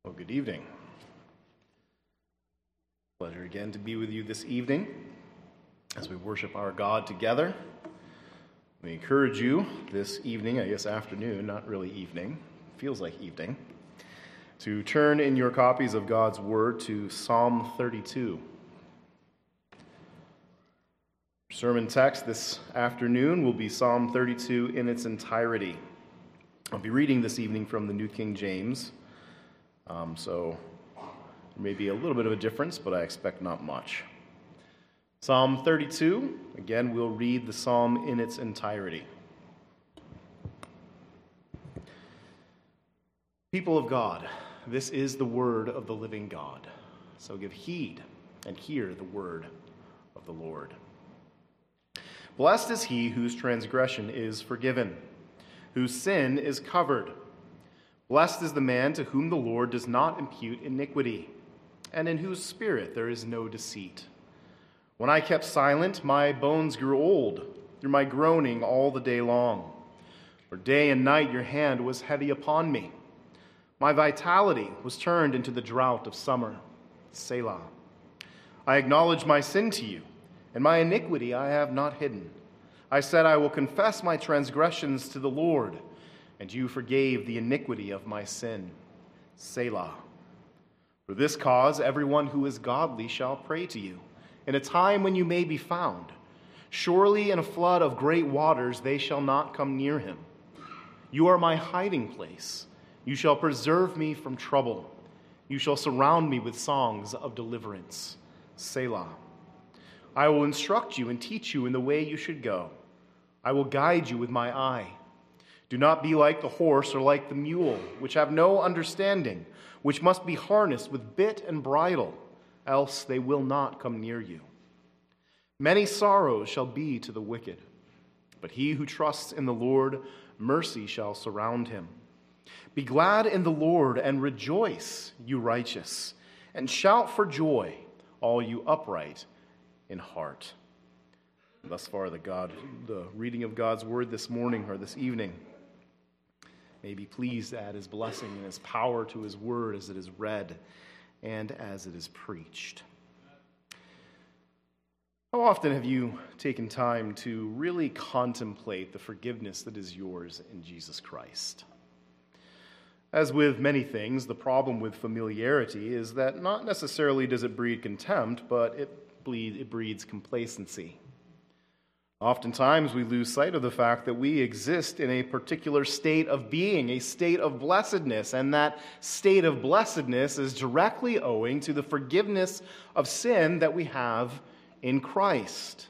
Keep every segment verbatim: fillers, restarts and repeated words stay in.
Well, good evening. Pleasure again to be with you this evening as we worship our God together. We encourage you this evening, I guess afternoon, not really evening, feels like evening, to turn in your copies of God's Word to Psalm thirty-two. Sermon text this afternoon will be Psalm thirty-two in its entirety. I'll be reading this evening from the New King James. Um, so there may be a little bit of a difference, but I expect not much. Psalm thirty-two, again, we'll read the psalm in its entirety. People of God, this is the word of the living God. So give heed and hear the word of the Lord. Blessed is he whose transgression is forgiven, whose sin is covered. Blessed is the man to whom the Lord does not impute iniquity, and in whose spirit there is no deceit. When I kept silent, my bones grew old through my groaning all the day long. For day and night your hand was heavy upon me. My vitality was turned into the drought of summer. Selah. I acknowledge my sin to you, and my iniquity I have not hidden. I said, I will confess my transgressions to the Lord, and you forgave the iniquity of my sin. Selah. For this cause everyone who is godly shall pray to you, in a time when you may be found. Surely in a flood of great waters they shall not come near him. You are my hiding place. You shall preserve me from trouble. You shall surround me with songs of deliverance. Selah. I will instruct you and teach you in the way you should go. I will guide you with my eye. Do not be like the horse or like the mule, which have no understanding, which must be harnessed with bit and bridle, else they will not come near you. Many sorrows shall be to the wicked, but he who trusts in the Lord, mercy shall surround him. Be glad in the Lord and rejoice, you righteous, and shout for joy, all you upright in heart. Thus far, the God, the reading of God's word this morning or this evening. May be pleased to add his blessing and his power to his word as it is read and as it is preached. How often have you taken time to really contemplate the forgiveness that is yours in Jesus Christ? As with many things, the problem with familiarity is that not necessarily does it breed contempt, but it, bleed, it breeds complacency. Oftentimes, we lose sight of the fact that we exist in a particular state of being, a state of blessedness, and that state of blessedness is directly owing to the forgiveness of sin that we have in Christ.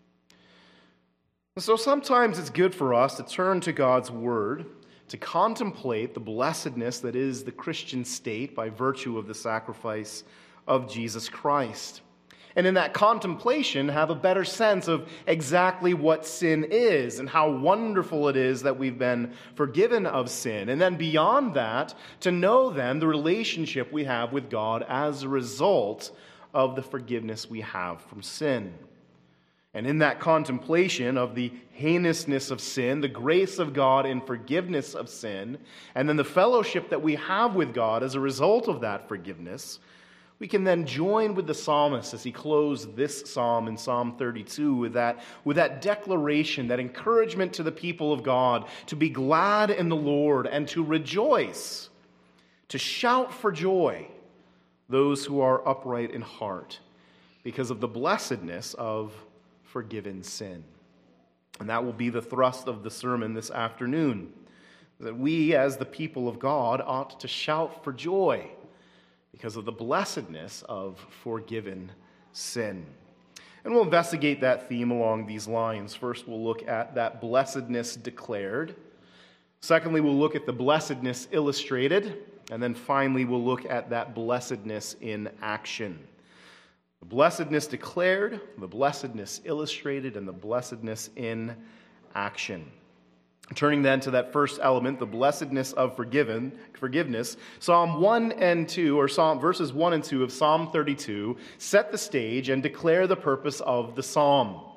And so sometimes it's good for us to turn to God's Word, to contemplate the blessedness that is the Christian state by virtue of the sacrifice of Jesus Christ. And in that contemplation, have a better sense of exactly what sin is and how wonderful it is that we've been forgiven of sin. And then beyond that, to know then the relationship we have with God as a result of the forgiveness we have from sin. And in that contemplation of the heinousness of sin, the grace of God in forgiveness of sin, and then the fellowship that we have with God as a result of that forgiveness, we can then join with the psalmist as he closed this psalm in Psalm thirty-two with that, with that declaration, that encouragement to the people of God to be glad in the Lord and to rejoice, to shout for joy, those who are upright in heart, because of the blessedness of forgiven sin. And that will be the thrust of the sermon this afternoon, that we as the people of God ought to shout for joy because of the blessedness of forgiven sin. And we'll investigate that theme along these lines. First, we'll look at that blessedness declared. Secondly, we'll look at the blessedness illustrated. And then finally, we'll look at that blessedness in action. The blessedness declared, the blessedness illustrated, and the blessedness in action. Turning then to that first element, the blessedness of forgiven, forgiveness, Psalm one and two, or Psalm verses one and two of Psalm thirty-two, set the stage and declare the purpose of the psalm.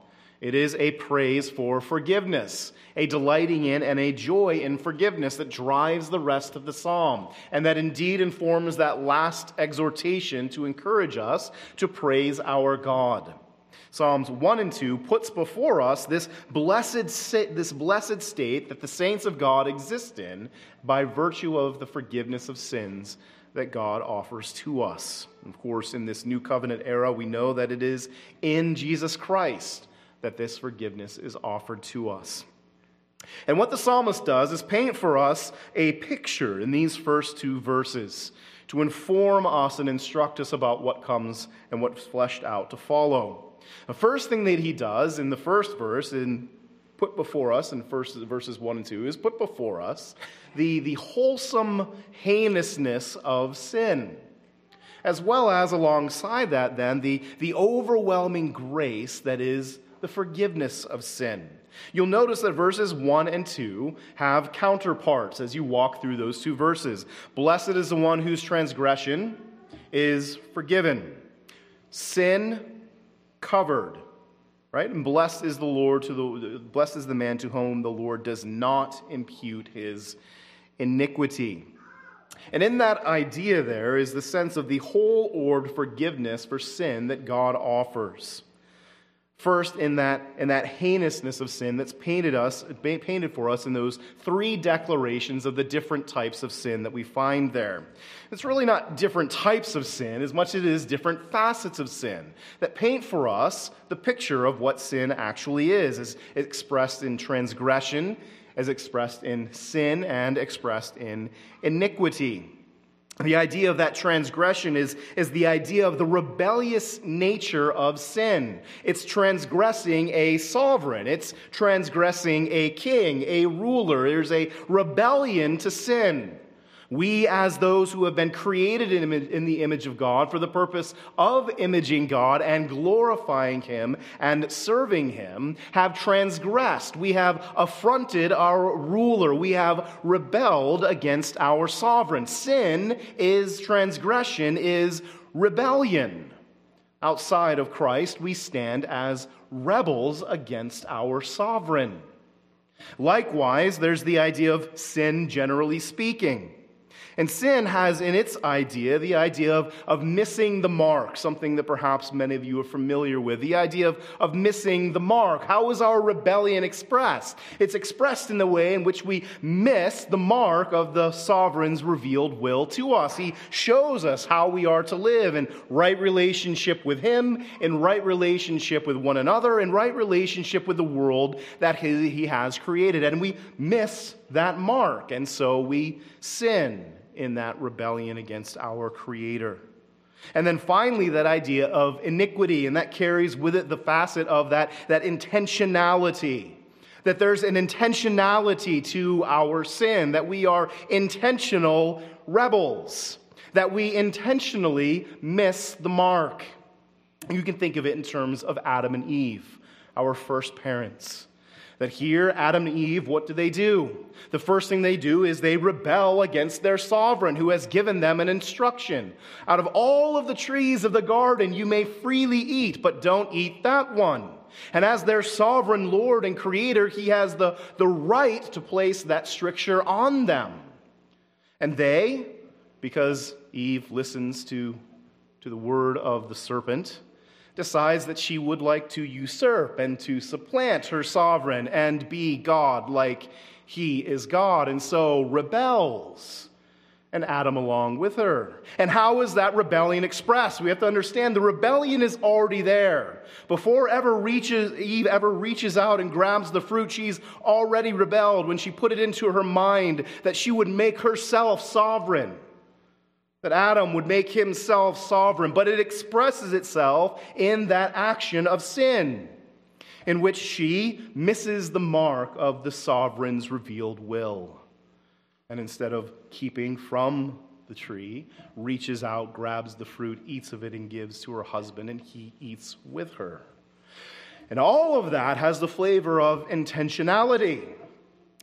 It is a praise for forgiveness, a delighting in and a joy in forgiveness that drives the rest of the psalm, and that indeed informs that last exhortation to encourage us to praise our God. Psalms one and two puts before us this blessed, this blessed state that the saints of God exist in by virtue of the forgiveness of sins that God offers to us. Of course, in this new covenant era, we know that it is in Jesus Christ that this forgiveness is offered to us. And what the psalmist does is paint for us a picture in these first two verses to inform us and instruct us about what comes and what's fleshed out to follow. The first thing that he does in the first verse, in put before us in first, verses one and two, is put before us the, the wholesome heinousness of sin, as well as alongside that then the, the overwhelming grace that is the forgiveness of sin. You'll notice that verses one and two have counterparts as you walk through those two verses. Blessed is the one whose transgression is forgiven. Sin covered, right? And blessed is the Lord to the blessed is the man to whom the Lord does not impute his iniquity. And in that idea there is the sense of the whole-orbed forgiveness for sin that God offers. First, in that, in that heinousness of sin that's painted us, painted for us in those three declarations of the different types of sin that we find there. It's really not different types of sin as much as it is different facets of sin that paint for us the picture of what sin actually is, as expressed in transgression, as expressed in sin, and expressed in iniquity. The idea of that transgression is, is the idea of the rebellious nature of sin. It's transgressing a sovereign. It's transgressing a king, a ruler. There's a rebellion to sin. We, as those who have been created in, in the image of God for the purpose of imaging God and glorifying Him and serving Him, have transgressed. We have affronted our ruler. We have rebelled against our sovereign. Sin is transgression, is rebellion. Outside of Christ, we stand as rebels against our sovereign. Likewise, there's the idea of sin generally speaking. And sin has in its idea the idea of, of missing the mark, something that perhaps many of you are familiar with. The idea of, of missing the mark. How is our rebellion expressed? It's expressed in the way in which we miss the mark of the sovereign's revealed will to us. He shows us how we are to live in right relationship with Him, in right relationship with one another, in right relationship with the world that He, he has created. And we miss that mark, and so we sin in that rebellion against our Creator. And then finally, that idea of iniquity, and that carries with it the facet of that, that intentionality. That there's an intentionality to our sin, that we are intentional rebels, that we intentionally miss the mark. You can think of it in terms of Adam and Eve, our first parents. That here, Adam and Eve, what do they do? The first thing they do is they rebel against their sovereign who has given them an instruction. Out of all of the trees of the garden, you may freely eat, but don't eat that one. And as their sovereign Lord and Creator, He has the, the right to place that stricture on them. And they, because Eve listens to, to the word of the serpent, decides that she would like to usurp and to supplant her sovereign and be God like he is God, and so rebels, and Adam along with her. And how is that rebellion expressed? We have to understand the rebellion is already there. Before ever reaches, Eve ever reaches out and grabs the fruit, she's already rebelled when she put it into her mind that she would make herself sovereign. That Adam would make himself sovereign, but it expresses itself in that action of sin, in which she misses the mark of the sovereign's revealed will. And instead of keeping from the tree, reaches out, grabs the fruit, eats of it, and gives to her husband, and he eats with her. And all of that has the flavor of intentionality.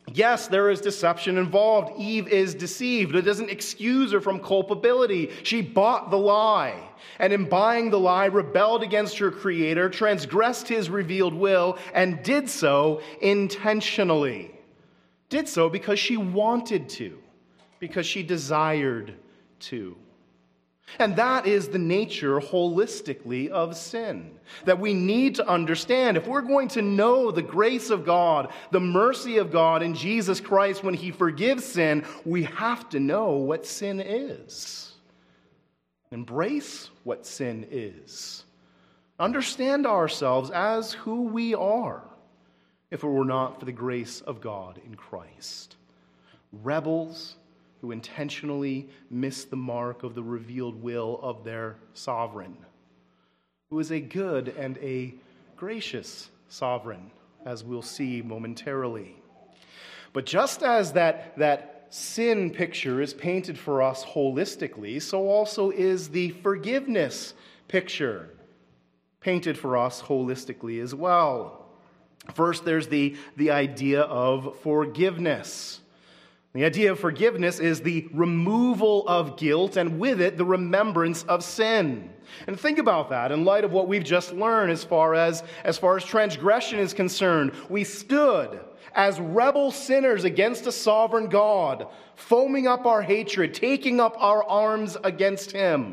Yes, there is deception involved. Eve is deceived. It doesn't excuse her from culpability. She bought the lie, and in buying the lie, rebelled against her Creator, transgressed his revealed will, and did so intentionally. Did so because she wanted to, because she desired to. And that is the nature holistically of sin that we need to understand. If we're going to know the grace of God, the mercy of God in Jesus Christ when he forgives sin, we have to know what sin is. Embrace what sin is. Understand ourselves as who we are if it were not for the grace of God in Christ. Rebels who intentionally miss the mark of the revealed will of their sovereign, who is a good and a gracious sovereign, as we'll see momentarily. But just as that, that sin picture is painted for us holistically, so also is the forgiveness picture painted for us holistically as well. First, there's the, the idea of forgiveness. The idea of forgiveness is the removal of guilt, and with it, the remembrance of sin. And think about that in light of what we've just learned as far as, as far as transgression is concerned. We stood as rebel sinners against a sovereign God, foaming up our hatred, taking up our arms against him.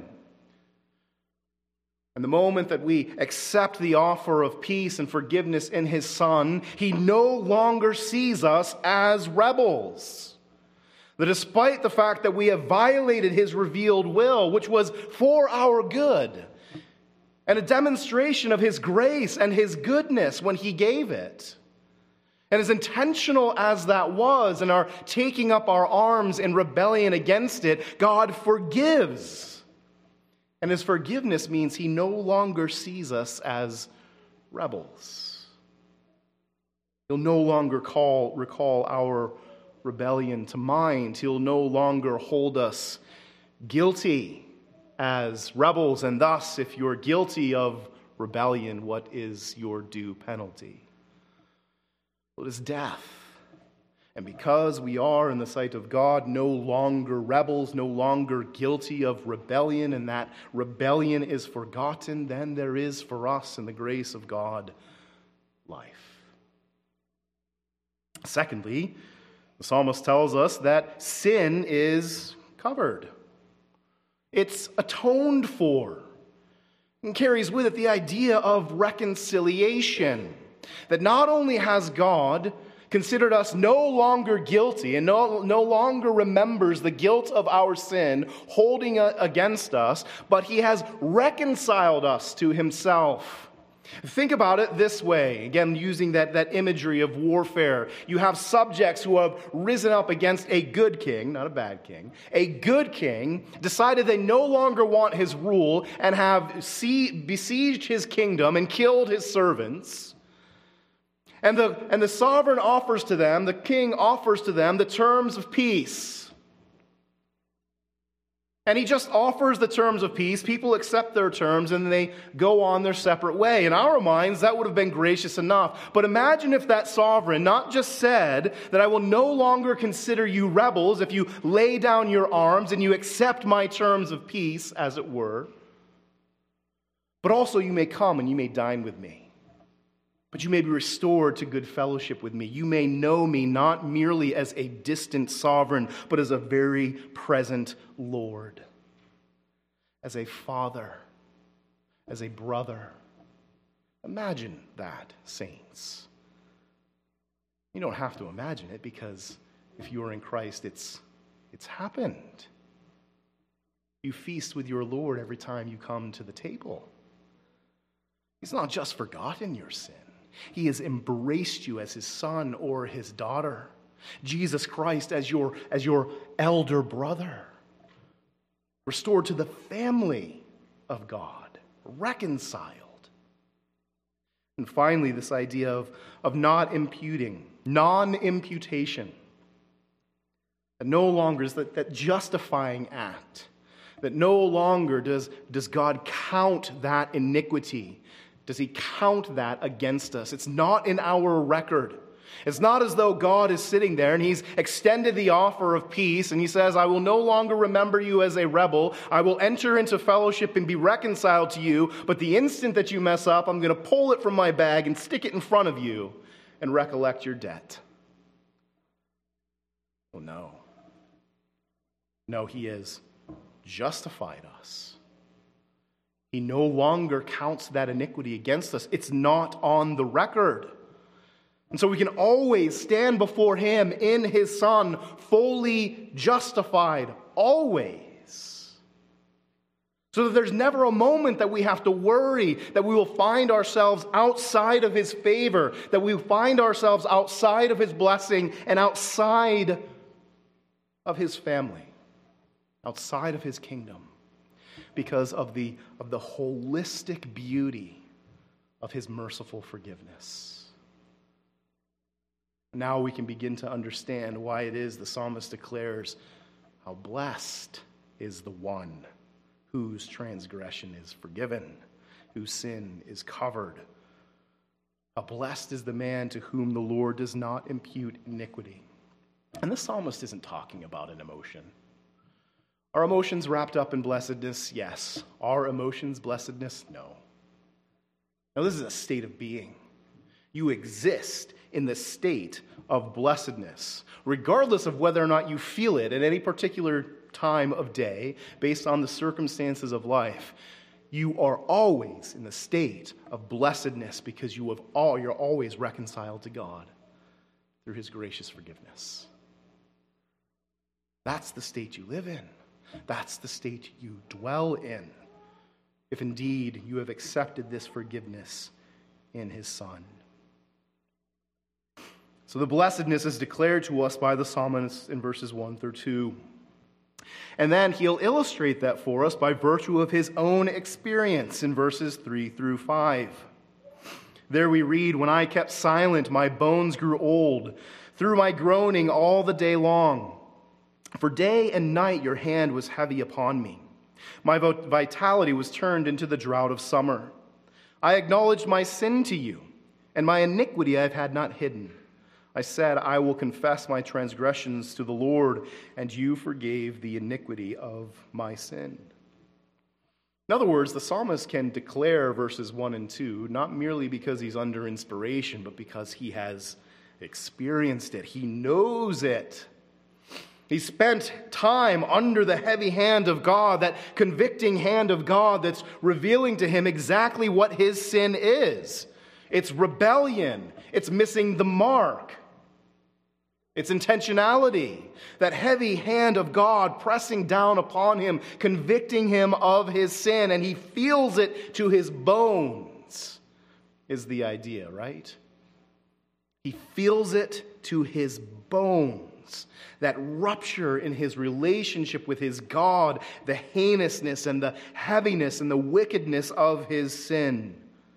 And the moment that we accept the offer of peace and forgiveness in his Son, he no longer sees us as rebels. That despite the fact that we have violated his revealed will, which was for our good, and a demonstration of his grace and his goodness when he gave it, and as intentional as that was, and our taking up our arms in rebellion against it, God forgives. And his forgiveness means he no longer sees us as rebels. He'll no longer call, recall our rebellion to mind. He'll no longer hold us guilty as rebels, and thus, if you're guilty of rebellion, what is your due penalty? Well, it is death. And because we are, in the sight of God, no longer rebels, no longer guilty of rebellion, and that rebellion is forgotten, then there is for us, in the grace of God, life. Secondly, the psalmist tells us that sin is covered. It's atoned for, and carries with it the idea of reconciliation. That not only has God considered us no longer guilty and no, no longer remembers the guilt of our sin holding against us, but he has reconciled us to himself. Think about it this way, again, using that, that imagery of warfare. You have subjects who have risen up against a good king, not a bad king. A good king decided they no longer want his rule and have see, besieged his kingdom and killed his servants. And the, and the sovereign offers to them, the king offers to them the terms of peace. And he just offers the terms of peace. People accept their terms and they go on their separate way. In our minds, that would have been gracious enough. But imagine if that sovereign not just said that I will no longer consider you rebels if you lay down your arms and you accept my terms of peace, as it were, but also you may come and you may dine with me. But you may be restored to good fellowship with me. You may know me not merely as a distant sovereign, but as a very present Lord, as a father, as a brother. Imagine that, saints. You don't have to imagine it, because if you are in Christ, it's, it's happened. You feast with your Lord every time you come to the table. He's not just forgotten your sin. He has embraced you as his son or his daughter. Jesus Christ as your, as your elder brother. Restored to the family of God. Reconciled. And finally, this idea of, of not imputing, non-imputation. That no longer is that, that justifying act. That no longer does, does God count that iniquity. Does he count that against us? It's not in our record. It's not as though God is sitting there and he's extended the offer of peace and he says, I will no longer remember you as a rebel. I will enter into fellowship and be reconciled to you. But the instant that you mess up, I'm going to pull it from my bag and stick it in front of you and recollect your debt. Oh, no. No, he has justified us. He no longer counts that iniquity against us. It's not on the record. And so we can always stand before him in his Son, fully justified, always. So that there's never a moment that we have to worry that we will find ourselves outside of his favor, that we find ourselves outside of his blessing and outside of his family, outside of his kingdom, because of the, of the holistic beauty of his merciful forgiveness. Now we can begin to understand why it is the psalmist declares how blessed is the one whose transgression is forgiven, whose sin is covered. How blessed is the man to whom the Lord does not impute iniquity. And the psalmist isn't talking about an emotion. Are emotions wrapped up in blessedness? Yes. Are emotions blessedness? No. Now, this is a state of being. You exist in the state of blessedness, regardless of whether or not you feel it at any particular time of day, based on the circumstances of life. You are always in the state of blessedness because you have all, you're always reconciled to God through his gracious forgiveness. That's the state you live in. That's the state you dwell in, if indeed you have accepted this forgiveness in his Son. So the blessedness is declared to us by the psalmist in verses one through two. And then he'll illustrate that for us by virtue of his own experience in verses three through five. There we read, when I kept silent, my bones grew old, through my groaning all the day long. For day and night your hand was heavy upon me. My vitality was turned into the drought of summer. I acknowledged my sin to you, and my iniquity I have had not hidden. I said, I will confess my transgressions to the Lord, and you forgave the iniquity of my sin. In other words, the psalmist can declare verses one and two, not merely because he's under inspiration, but because he has experienced it. He knows it. He spent time under the heavy hand of God, that convicting hand of God that's revealing to him exactly what his sin is. It's rebellion. It's missing the mark. It's intentionality. That heavy hand of God pressing down upon him, convicting him of his sin, and he feels it to his bones, is the idea, right? He feels it to his bones. That rupture in his relationship with his God, the heinousness and the heaviness and the wickedness of his sin.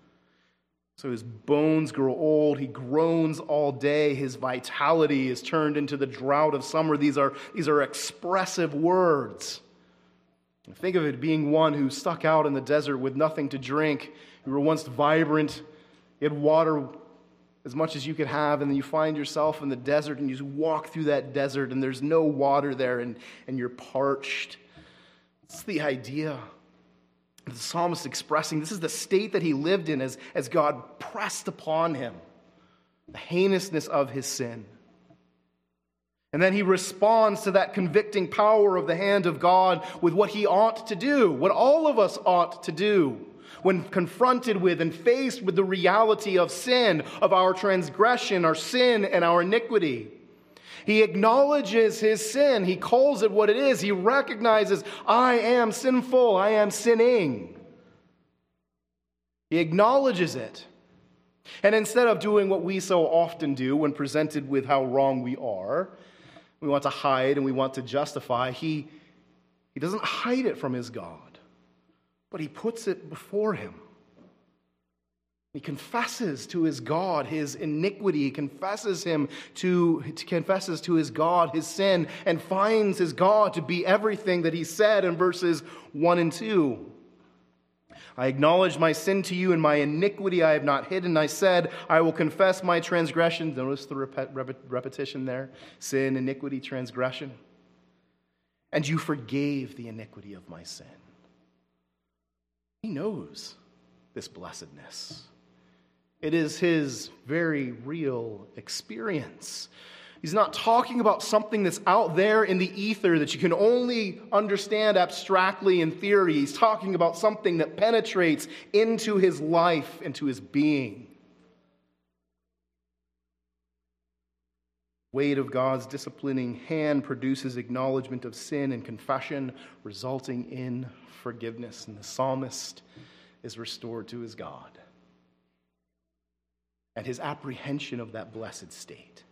So his bones grow old, he groans all day, his vitality is turned into the drought of summer. These are, these are expressive words. Think of it being one who stuck out in the desert with nothing to drink. You were once vibrant, you had water as much as you could have, and then you find yourself in the desert and you walk through that desert and there's no water there and, and you're parched. It's the idea. The psalmist expressing this is the state that he lived in as, as God pressed upon him, the heinousness of his sin. And then he responds to that convicting power of the hand of God with what he ought to do, what all of us ought to do when confronted with and faced with the reality of sin, of our transgression, our sin, and our iniquity. He acknowledges his sin. He calls it what it is. He recognizes, I am sinful. I am sinning. He acknowledges it. And instead of doing what we so often do when presented with how wrong we are, we want to hide and we want to justify, he, he doesn't hide it from his God, but he puts it before him. He confesses to his God his iniquity. He confesses him to confesses to his God his sin, and finds his God to be everything that he said in verses one and two. I acknowledged my sin to you, and my iniquity I have not hidden. I said, I will confess my transgressions. Notice the rep- rep- repetition there. Sin, iniquity, transgression. And you forgave the iniquity of my sin. He knows this blessedness. It is his very real experience. He's not talking about something that's out there in the ether that you can only understand abstractly in theory. He's talking about something that penetrates into his life, into his being. Weight of God's disciplining hand produces acknowledgement of sin and confession, resulting in forgiveness. And the psalmist is restored to his God and his apprehension of that blessed state.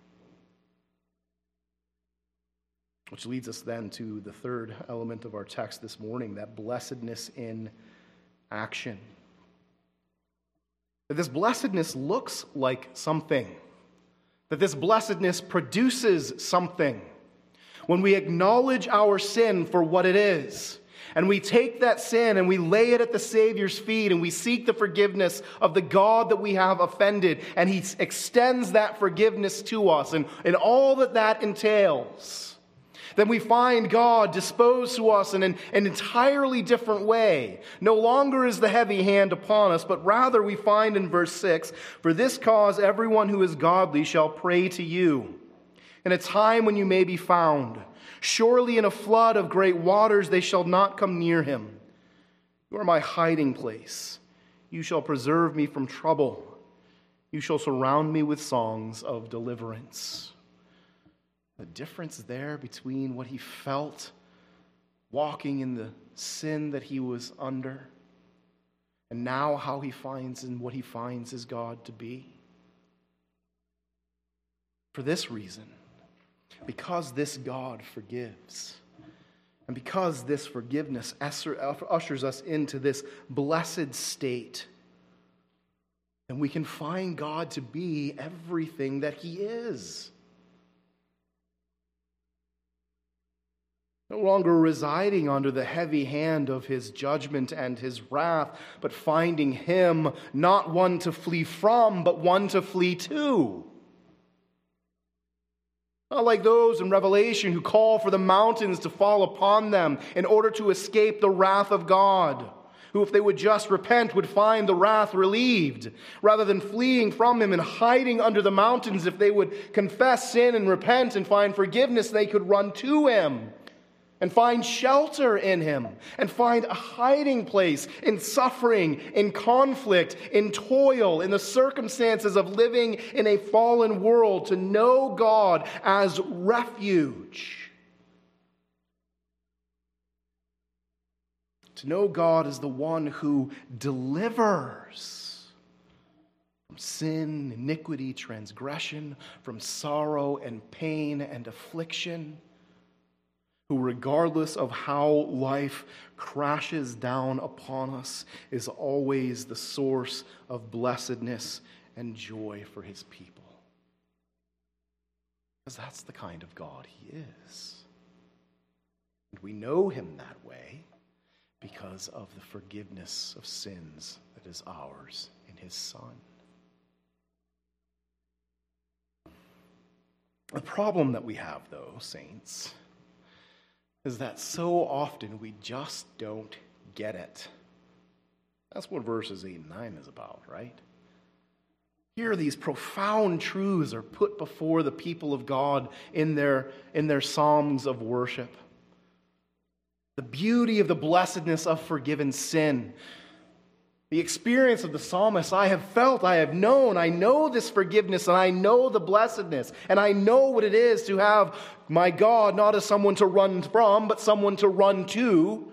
Which leads us then to the third element of our text this morning, that blessedness in action. That this blessedness looks like something. That this blessedness produces something. When we acknowledge our sin for what it is, and we take that sin and we lay it at the Savior's feet, and we seek the forgiveness of the God that we have offended, and he extends that forgiveness to us, and, and all that that entails, then we find God disposed to us in an, an entirely different way. No longer is the heavy hand upon us, but rather we find in verse six, for this cause everyone who is godly shall pray to you, in a time when you may be found. Surely in a flood of great waters they shall not come near him. You are my hiding place. You shall preserve me from trouble. You shall surround me with songs of deliverance. The difference there between what he felt walking in the sin that he was under, and now how he finds and what he finds his God to be. For this reason, because this God forgives, and because this forgiveness ushers us into this blessed state, then we can find God to be everything that he is. No longer residing under the heavy hand of his judgment and his wrath, but finding him not one to flee from, but one to flee to. Not like those in Revelation who call for the mountains to fall upon them in order to escape the wrath of God, who, if they would just repent, would find the wrath relieved, rather than fleeing from him and hiding under the mountains. If they would confess sin and repent and find forgiveness, they could run to him and find shelter in him, and find a hiding place in suffering, in conflict, in toil, in the circumstances of living in a fallen world, to know God as refuge. To know God as the one who delivers from sin, iniquity, transgression, from sorrow and pain and affliction, who, regardless of how life crashes down upon us, is always the source of blessedness and joy for his people. Because that's the kind of God he is. And we know him that way because of the forgiveness of sins that is ours in his Son. The problem that we have, though, saints, is that so often we just don't get it. That's what verses eight and nine is about, right? Here, these profound truths are put before the people of God in their, in their psalms of worship. The beauty of the blessedness of forgiven sin. The experience of the psalmist, I have felt, I have known, I know this forgiveness, and I know the blessedness, and I know what it is to have my God not as someone to run from, but someone to run to.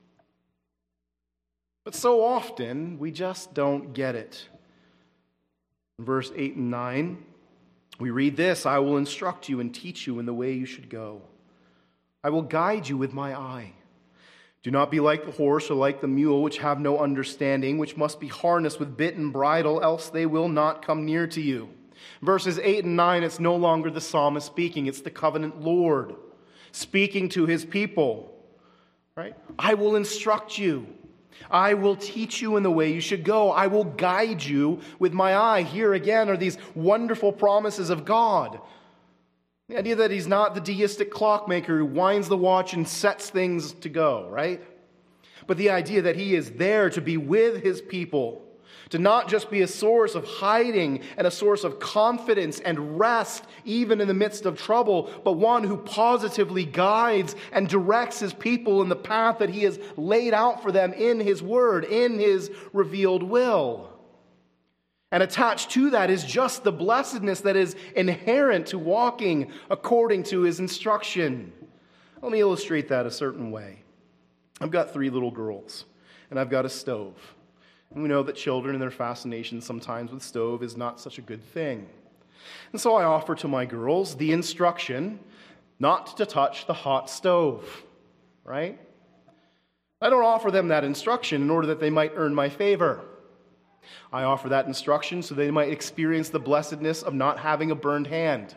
But so often, we just don't get it. In verse eight and nine, we read this, I will instruct you and teach you in the way you should go. I will guide you with my eye. Do not be like the horse or like the mule, which have no understanding, which must be harnessed with bit and bridle, else they will not come near to you. Verses eight and nine, it's no longer the psalmist speaking. It's the covenant Lord speaking to his people. Right? I will instruct you. I will teach you in the way you should go. I will guide you with my eye. Here again are these wonderful promises of God. The idea that he's not the deistic clockmaker who winds the watch and sets things to go, right? But the idea that he is there to be with his people, to not just be a source of hiding and a source of confidence and rest even in the midst of trouble, but one who positively guides and directs his people in the path that he has laid out for them in his word, in his revealed will. And attached to that is just the blessedness that is inherent to walking according to his instruction. Let me illustrate that a certain way. I've got three little girls, and I've got a stove. And we know that children and their fascination sometimes with stove is not such a good thing. And so I offer to my girls the instruction not to touch the hot stove, right? I don't offer them that instruction in order that they might earn my favor. I offer that instruction so they might experience the blessedness of not having a burned hand,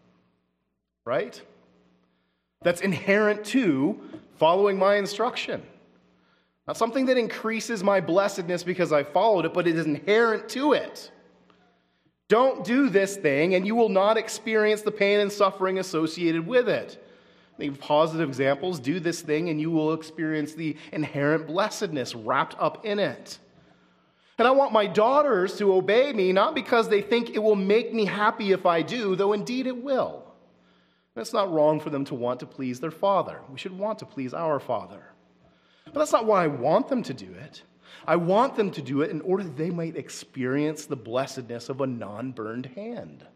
right? That's inherent to following my instruction. Not something that increases my blessedness because I followed it, but it is inherent to it. Don't do this thing, and you will not experience the pain and suffering associated with it. Think of positive examples. Do this thing, and you will experience the inherent blessedness wrapped up in it. And I want my daughters to obey me, not because they think it will make me happy if I do, though indeed it will. And it's not wrong for them to want to please their father. We should want to please our Father. But that's not why I want them to do it. I want them to do it in order that they might experience the blessedness of a non-burned hand.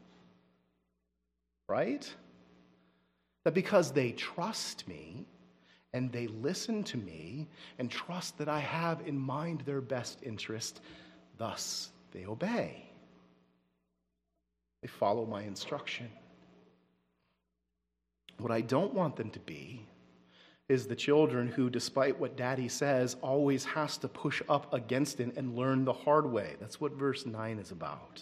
Right? That because they trust me and they listen to me and trust that I have in mind their best interest, thus they obey. They follow my instruction. What I don't want them to be is the children who, despite what daddy says, always has to push up against it and learn the hard way. That's what verse nine is about.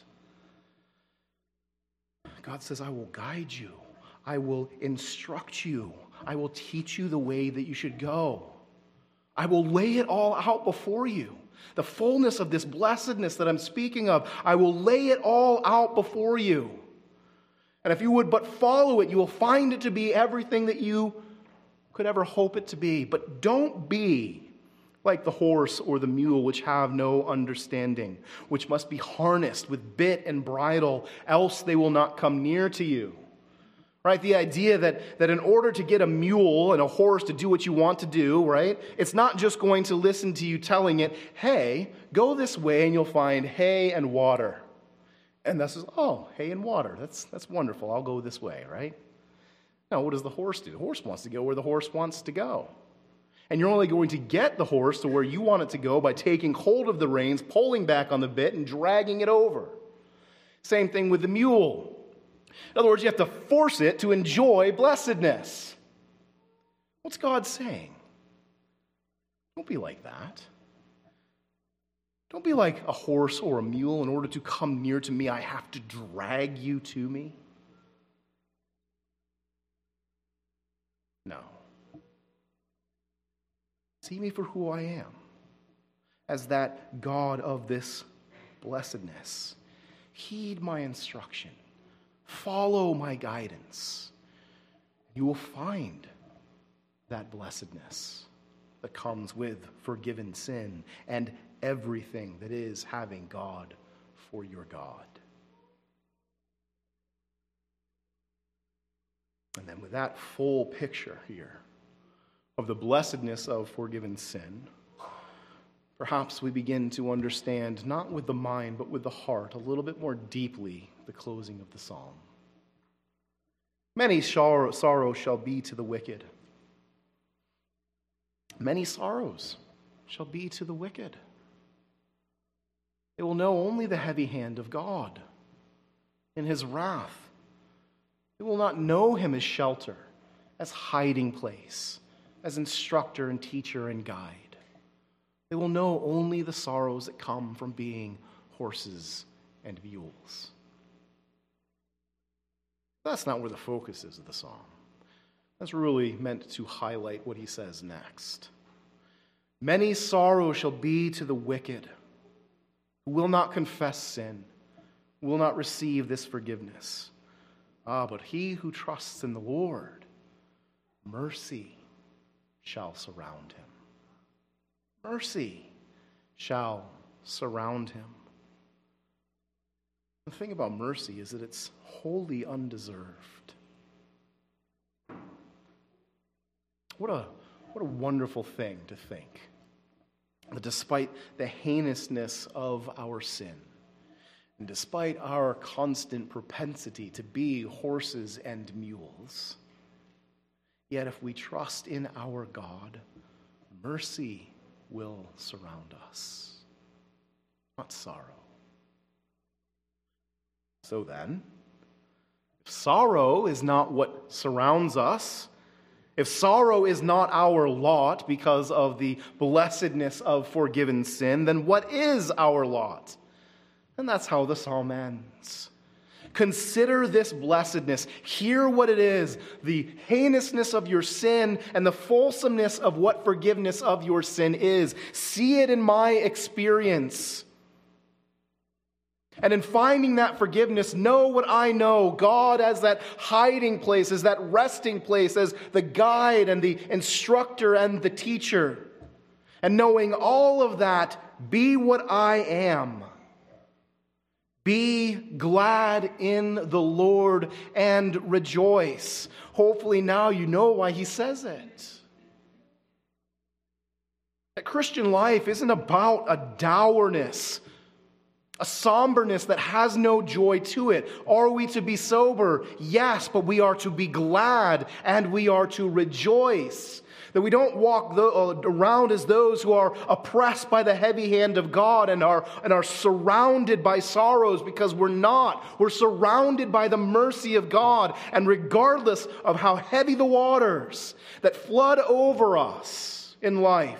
God says, I will guide you. I will instruct you. I will teach you the way that you should go. I will lay it all out before you. The fullness of this blessedness that I'm speaking of, I will lay it all out before you. And if you would but follow it, you will find it to be everything that you could ever hope it to be. But don't be like the horse or the mule, which have no understanding, which must be harnessed with bit and bridle, else they will not come near to you. Right? The idea that, that in order to get a mule and a horse to do what you want to do, right, it's not just going to listen to you telling it, hey, go this way and you'll find hay and water. And this is, oh, hay and water. That's, that's wonderful. I'll go this way, right? Now, what does the horse do? The horse wants to go where the horse wants to go. And you're only going to get the horse to where you want it to go by taking hold of the reins, pulling back on the bit, and dragging it over. Same thing with the mule. In other words, you have to force it to enjoy blessedness. What's God saying? Don't be like that. Don't be like a horse or a mule. In order to come near to me, I have to drag you to me. No. See me for who I am, as that God of this blessedness. Heed my instruction. Follow my guidance. You will find that blessedness that comes with forgiven sin and everything that is having God for your God. And then with that full picture here of the blessedness of forgiven sin, perhaps we begin to understand, not with the mind, but with the heart, a little bit more deeply, the closing of the psalm. Many sorrow, sorrow shall be to the wicked. Many sorrows shall be to the wicked. They will know only the heavy hand of God in his wrath. They will not know him as shelter, as hiding place, as instructor and teacher and guide. They will know only the sorrows that come from being horses and mules. That's not where the focus is of the psalm. That's really meant to highlight what he says next. Many sorrows shall be to the wicked, who will not confess sin, will not receive this forgiveness. Ah, but he who trusts in the Lord, mercy shall surround him. Mercy shall surround him. The thing about mercy is that it's wholly undeserved. What a, what a wonderful thing to think that despite the heinousness of our sin, and despite our constant propensity to be horses and mules, yet if we trust in our God, mercy will surround us, not sorrow. So then, if sorrow is not what surrounds us, if sorrow is not our lot because of the blessedness of forgiven sin, then what is our lot? And that's how the psalm ends. Consider this blessedness. Hear what it is, the heinousness of your sin and the fulsomeness of what forgiveness of your sin is. See it in my experience. And in finding that forgiveness, know what I know. God as that hiding place, as that resting place, as the guide and the instructor and the teacher. And knowing all of that, be what I am. Be glad in the Lord and rejoice. Hopefully now you know why he says it. That Christian life isn't about a dourness, a somberness that has no joy to it. Are we to be sober? Yes, but we are to be glad and we are to rejoice. That we don't walk around as those who are oppressed by the heavy hand of God and are, and are surrounded by sorrows, because we're not. We're surrounded by the mercy of God. And regardless of how heavy the waters that flood over us in life,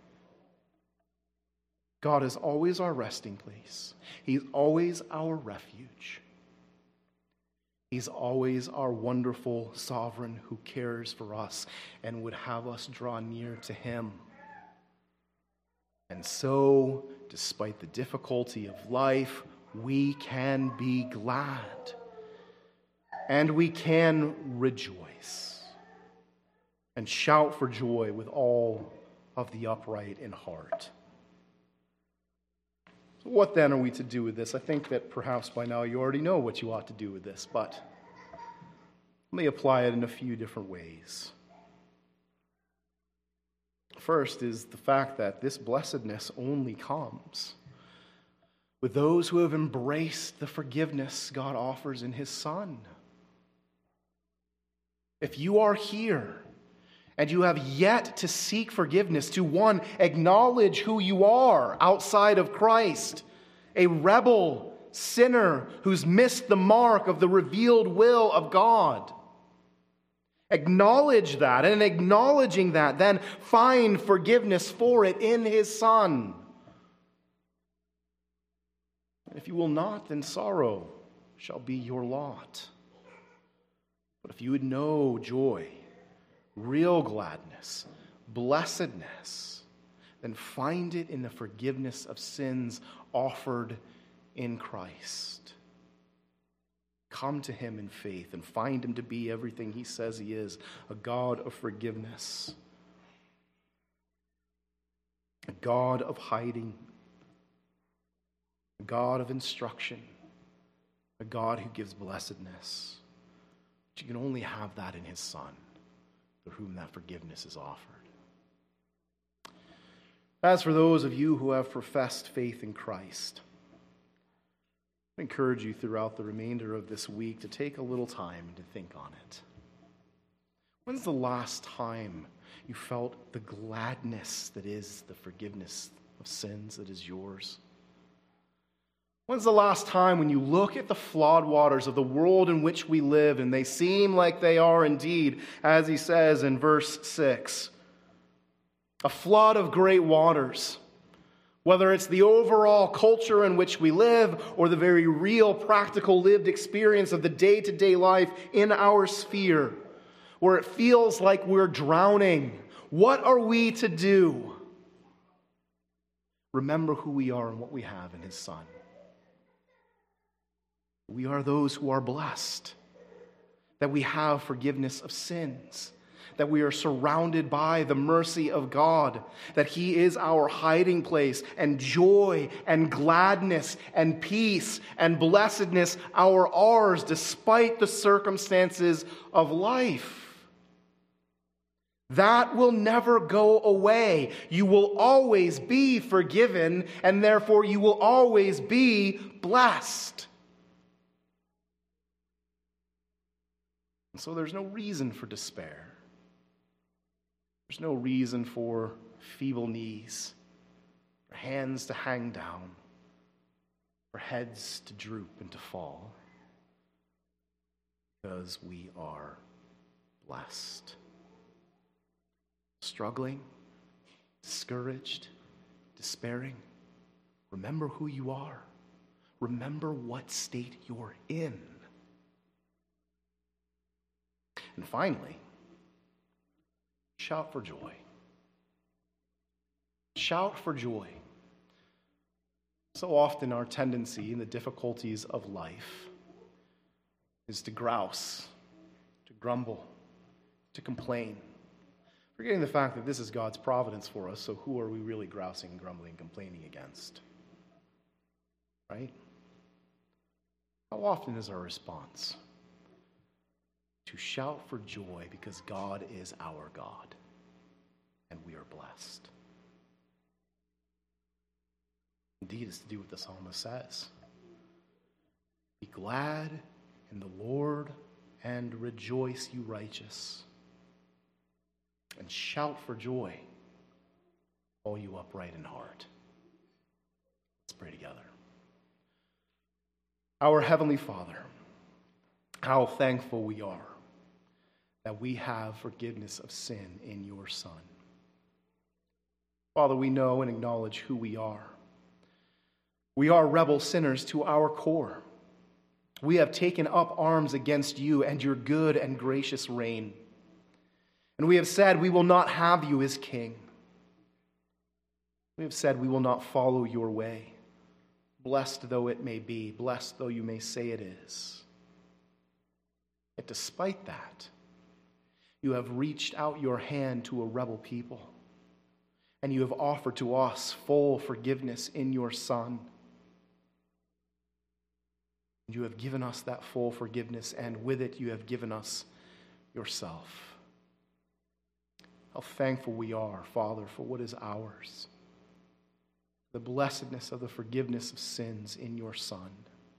God is always our resting place. He's always our refuge. He's always our wonderful sovereign who cares for us and would have us draw near to him. And so, despite the difficulty of life, we can be glad and we can rejoice and shout for joy with all of the upright in heart. So what then are we to do with this? I think that perhaps by now you already know what you ought to do with this, but let me apply it in a few different ways. First is the fact that this blessedness only comes with those who have embraced the forgiveness God offers in his Son. If you are here and you have yet to seek forgiveness, to one, acknowledge who you are outside of Christ, a rebel sinner who's missed the mark of the revealed will of God. Acknowledge that, and in acknowledging that, then find forgiveness for it in his Son. If you will not, then sorrow shall be your lot. But if you would know joy, real gladness, blessedness, then find it in the forgiveness of sins offered in Christ. Come to him in faith and find him to be everything he says he is, a God of forgiveness, a God of hiding, a God of instruction, a God who gives blessedness. But you can only have that in his Son, through whom that forgiveness is offered. As for those of you who have professed faith in Christ, I encourage you throughout the remainder of this week to take a little time to think on it. When's the last time you felt the gladness that is the forgiveness of sins that is yours? When's the last time when you look at the flawed waters of the world in which we live and they seem like they are indeed, as he says in verse six, a flood of great waters, whether it's the overall culture in which we live or the very real practical lived experience of the day-to-day life in our sphere, where it feels like we're drowning? What are we to do? remember who we are and what we have in his Son. We are those who are blessed, that we have forgiveness of sins, that we are surrounded by the mercy of God, that he is our hiding place, and joy and gladness and peace and blessedness are ours despite the circumstances of life. That will never go away. You will always be forgiven, and therefore you will always be blessed. And so there's no reason for despair. There's no reason for feeble knees, for hands to hang down, for heads to droop and to fall, because we are blessed. Struggling, discouraged, despairing, remember who you are. Remember what state you're in. And finally, shout for joy. Shout for joy. So often our tendency in the difficulties of life is to grouse, to grumble, to complain, forgetting the fact that this is God's providence for us, so who are we really grousing, grumbling, complaining against? Right? How often is our response to shout for joy because God is our God and we are blessed? Indeed, it's to do what the psalmist says. Be glad in the Lord and rejoice, you righteous. And shout for joy, all you upright in heart. Let's pray together. Our Heavenly Father, how thankful we are that we have forgiveness of sin in your Son. Father, we know and acknowledge who we are. We are rebel sinners to our core. We have taken up arms against you and your good and gracious reign. And we have said we will not have you as king. We have said we will not follow your way, blessed though it may be, blessed though you may say it is. Yet despite that, you have reached out your hand to a rebel people, and you have offered to us full forgiveness in your Son. And you have given us that full forgiveness, and with it you have given us yourself. How thankful we are, Father, for what is ours, the blessedness of the forgiveness of sins in your Son.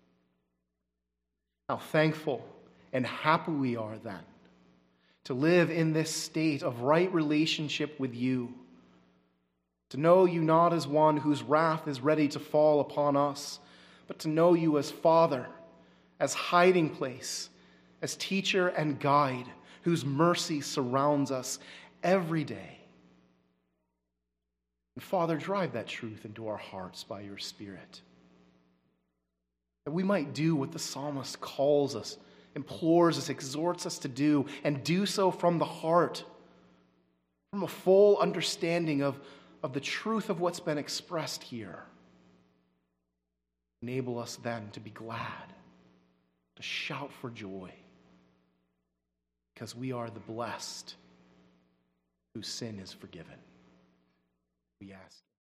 How thankful and happy we are then to live in this state of right relationship with you, to know you not as one whose wrath is ready to fall upon us, but to know you as Father, as hiding place, as teacher and guide, whose mercy surrounds us every day. And Father, drive that truth into our hearts by your Spirit, that we might do what the psalmist calls us, implores us, exhorts us to do, and do so from the heart, from a full understanding of, of the truth of what's been expressed here. Enable us then to be glad, to shout for joy, because we are the blessed whose sin is forgiven. We ask.